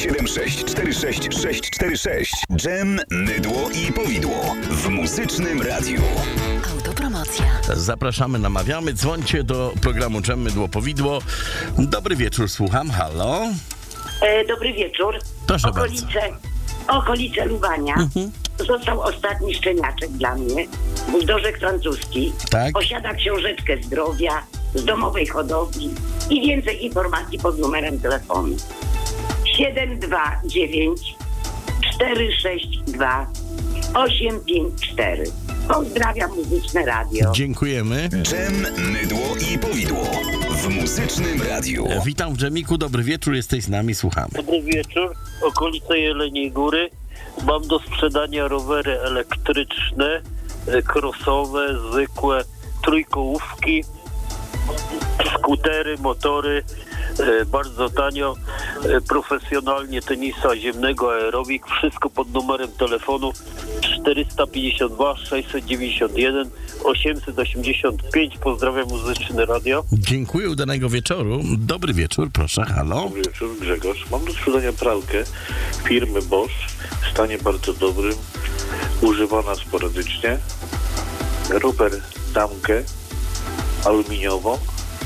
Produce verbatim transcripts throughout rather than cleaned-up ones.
siedem sześć cztery sześć sześć cztery sześć. Dżem, mydło i powidło w Muzycznym Radiu. Autopromocja. Zapraszamy, namawiamy. Dzwońcie do programu Dżem, mydło, powidło. Dobry wieczór, słucham. Halo? E, dobry wieczór. Proszę okolice, bardzo. Okolice Luwania. Mhm. Został ostatni szczeniaczek dla mnie. Buldożek francuski. Tak. Posiada książeczkę zdrowia z domowej hodowli i więcej informacji pod numerem telefonu siedem dwa dziewięć cztery sześć dwa osiem pięć cztery. Pozdrawiam Muzyczne Radio. Dziękujemy. Dżem, mydło i powidło w Muzycznym Radiu. E, Witam w Dżemiku, dobry wieczór, jesteś z nami, słuchamy. Dobry wieczór, okolice Jeleniej Góry. Mam do sprzedania rowery elektryczne, e, crossowe, zwykłe, trójkołówki, skutery, motory, e, bardzo tanio, e, profesjonalnie tenisa ziemnego, aerobik, wszystko pod numerem telefonu czterysta pięćdziesiąt dwa sześćset dziewięćdziesiąt jeden osiemset osiemdziesiąt pięć. Pozdrawiam Muzyczne Radio. Dziękuję, udanego wieczoru. Dobry wieczór, proszę, halo. Dobry wieczór, Grzegorz. Mam do sprzedania pralkę firmy Bosch w stanie bardzo dobrym, używana sporadycznie. Roper damkę aluminiową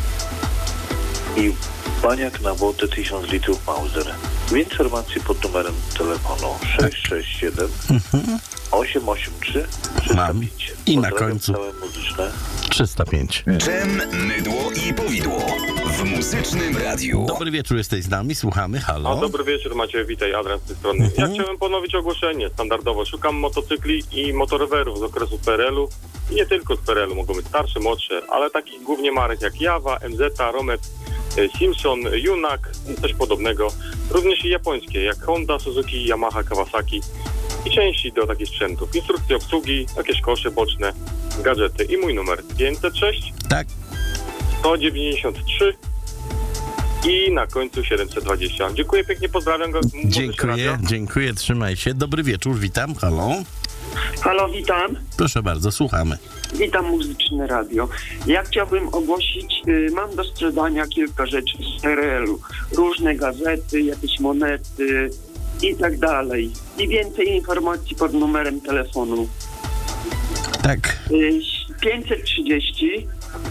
i baniak na wodę tysiąc litrów Mauser. Więcej informacji pod numerem telefonu sześć sześć siedem osiem osiem trzy trzysta Mam. pięć. I na Pozdrawiam końcu całe muzyczne. trzysta pięć. Dżem, mydło i powidło w Muzycznym Radiu. Dobry wieczór, jesteś z nami, słuchamy, halo. A, dobry wieczór, Macie, witaj, Adrian z tej strony. Mhm. Ja chciałem ponowić ogłoszenie. Standardowo szukam motocykli i motorowerów z okresu P R L-u. I nie tylko z P R L-u, mogą być starsze, młodsze, ale takich głównie marek jak Jawa, M Z, Romet, Simpson, Junak, coś podobnego. Również i japońskie, jak Honda, Suzuki, Yamaha, Kawasaki. I części do takich sprzętów. Instrukcje obsługi, jakieś kosze boczne, gadżety. I mój numer pięćset sześć Tak, sto dziewięćdziesiąt trzy i na końcu siedemset dwadzieścia. Dziękuję pięknie, pozdrawiam go. dziękuję, dziękuję, trzymaj się. Dobry wieczór, witam, halo. Halo, witam. Proszę bardzo, słuchamy. Witam Muzyczne Radio. Ja chciałbym ogłosić, y, mam do sprzedania kilka rzeczy z P R L-u. Różne gazety, jakieś monety i tak dalej. I więcej informacji pod numerem telefonu. Tak, Y, pięćset trzydzieści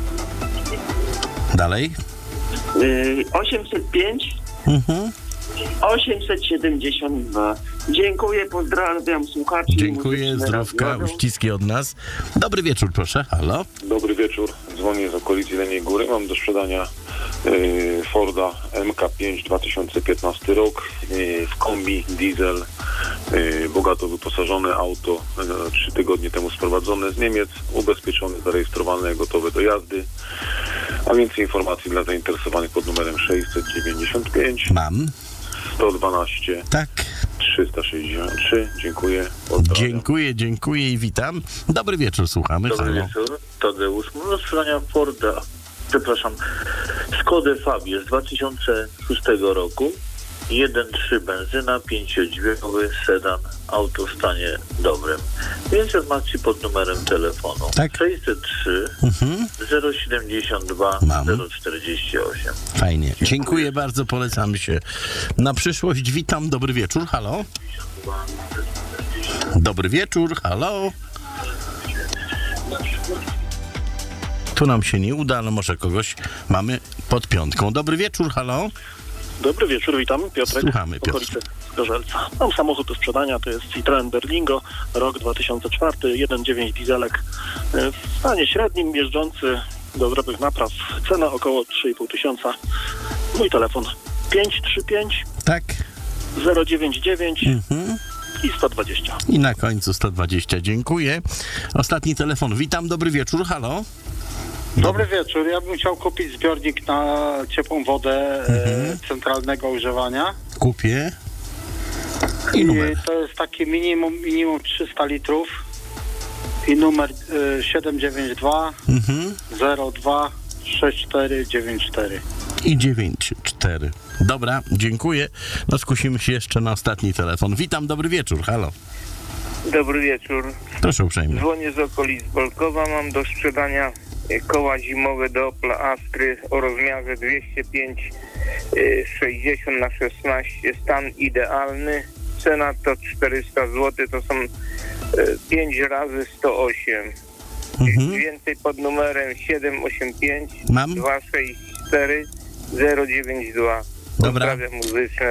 dalej. y, osiemset pięć Mhm. osiemset siedemdziesiąt dwa. Dziękuję, pozdrawiam słuchaczy. Dziękuję, Muzyczne zdrowka, Radio. uściski od nas. Dobry wieczór, proszę, halo. Dobry wieczór, dzwonię z okolicy Jeleniej Góry. Mam do sprzedania y, Forda M K pięć dwa tysiące piętnasty rok y, w kombi, diesel, y, bogato wyposażone auto, y, trzy tygodnie temu sprowadzone z Niemiec, ubezpieczone, zarejestrowane, gotowe do jazdy. A więcej informacji dla zainteresowanych pod numerem sześćset dziewięćdziesiąt pięć Mam, sto dwanaście tak. trzysta sześćdziesiąt trzy. Dziękuję. Pozdrawiam. Dziękuję, dziękuję i witam. Dobry wieczór, słuchamy, Dobry halo. wieczór, Tadeusz. Mam do sprzedania Forda, przepraszam, Skodę Fabie z dwa tysiące szóstego roku. jeden trzy benzyna, pięciodźwigowy sedan, auto w stanie dobrym. Więcej informacji pod numerem telefonu Tak. sześćset trzy Mhm. zero siedemdziesiąt dwa Mam. zero czterdzieści osiem. Fajnie. Dziękuję bardzo, polecamy się na przyszłość. Witam, dobry wieczór, halo. Dobry wieczór, halo. Tu nam się nie uda, ale może kogoś mamy pod piątką. Dobry wieczór, halo. Dobry wieczór, witam. Piotrek, Słuchamy, Piotr. okolice Gorzelca. Mam samochód do sprzedania, to jest Citroen Berlingo, rok dwa tysiące czwarty, jeden przecinek dziewięć dieselek. W stanie średnim, jeżdżący do drobnych napraw. Cena około trzy i pół tysiąca. Mój telefon pięć trzy pięć Tak. zero dziewięć dziewięć Mhm. i sto dwadzieścia. I na końcu sto dwadzieścia. Dziękuję. Ostatni telefon. Witam, dobry wieczór, halo. Dobry wieczór. Ja bym chciał kupić zbiornik na ciepłą wodę Mhm. e, centralnego używania. Kupię. I numer. I to jest taki minimum, minimum trzysta litrów. I numer e, siedem dziewięć dwa Mhm. zero dwa sześć cztery dziewięć cztery. I dziewięć cztery. Dobra, dziękuję. No skusimy się jeszcze na ostatni telefon. Witam, dobry wieczór, halo. Dobry wieczór. Proszę uprzejmie. Dzwonię z okolic Bolkowa. Mam do sprzedania koła zimowe do Opla Astry o rozmiarze dwieście pięć sześćdziesiąt na szesnaście, stan idealny. Cena to czterysta złotych, to są pięć razy sto osiem. Mhm. Więcej pod numerem siedem osiem pięć Mam. dwa sześć cztery zero dziewięć dwa. Dobra. Pozdrawiam muzyczne.